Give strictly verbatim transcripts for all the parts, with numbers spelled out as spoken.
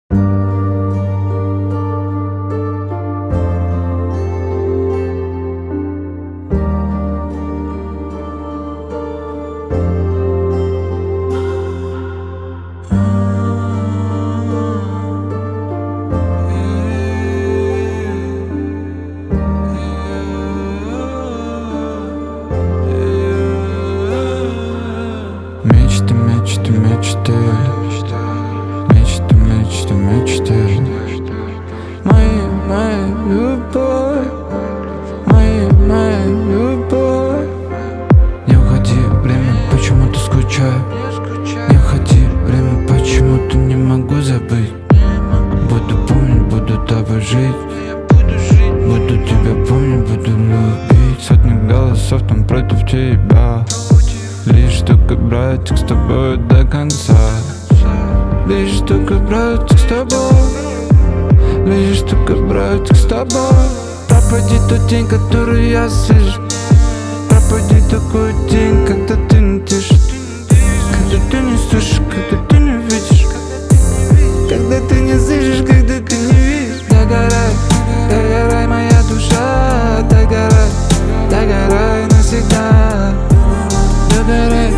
Мечты, мечты, мечты, мечты, мечты, мечты. Моя, моя любовь, моя, моя любовь. Не уходи, время, почему-то скучаю. Не уходи, время, почему-то не могу забыть. Буду помнить, буду тобой жить. Буду тебя помнить, буду любить. Сотни голосов там против тебя. Лишь только, братик, с тобой до конца. Лишь только, братик, с тобой. Лишь только, братик, с тобой. Пропади тот день, который я слышу. Пропади такой день, когда ты не дышишь. Когда ты не слышишь, когда ты не видишь. Когда ты не слышишь, когда ты не видишь. Догорай, догорай, моя душа. Догорай, догорай навсегда. Догорай,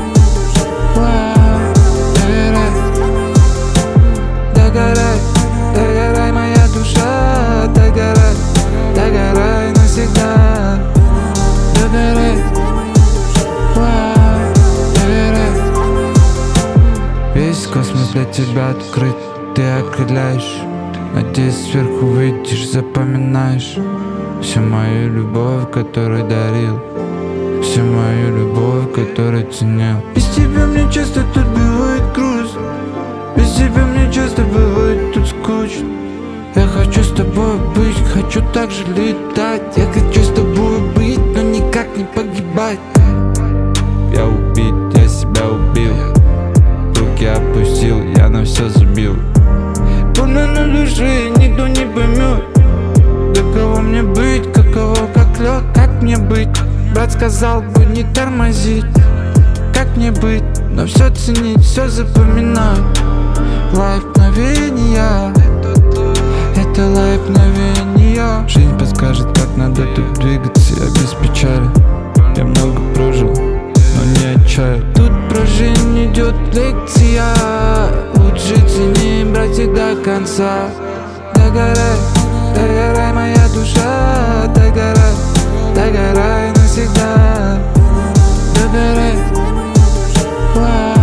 вау, догорай, догорай, догорай, моя душа. Догорай, догорай навсегда. Догорай, вау, догорай. Весь космос для тебя открыт, ты окрыляешь. Надеюсь, сверху выйдешь, запоминаешь всю мою любовь, которую дарил. Всю мою любовь, которую ценил. Без тебя мне часто тут бывает грустно. Без тебя мне часто бывает тут скучно. Я хочу с тобой быть, хочу так же летать. Я хочу с тобой быть, но никак не погибать. Я убит, я себя убил. Руки опустил, я на все забил. Больно на душе, никто не поймет. Да кого мне быть, каково, как лед, как мне быть? Брат сказал бы не тормозить. Как мне быть, но все ценить, все запоминать. Лайф мгновения, это лайф мгновения. Жизнь подскажет, как надо тут двигаться. Я без печали, я много прожил, но не отчаял. Тут про жизнь идет лекция. Лучше цени, братик, до конца. Догорай, догорай, моя душа. Догорай, догорай навсегда. Догорай, вау.